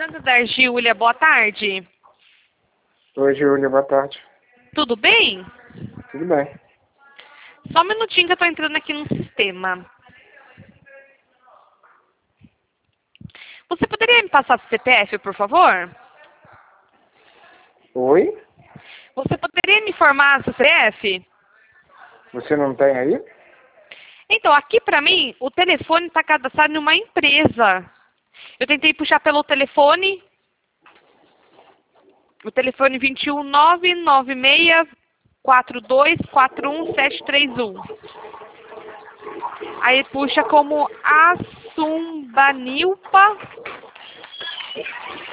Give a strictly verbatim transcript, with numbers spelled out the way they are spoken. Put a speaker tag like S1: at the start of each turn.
S1: da Giulia, boa tarde.
S2: Oi, Giulia, boa tarde.
S1: Tudo bem?
S2: Tudo bem.
S1: Só um minutinho que eu tô entrando aqui no sistema. Você poderia me passar o C P F, por favor?
S2: Oi?
S1: Você poderia me informar seu C P F?
S2: Você não tem aí?
S1: Então, aqui pra mim, o telefone está cadastrado em uma empresa. Eu tentei puxar pelo telefone, o telefone vinte e um, nove nove seis, quatro dois quatro um, sete três um. Aí puxa como Assumbanilpa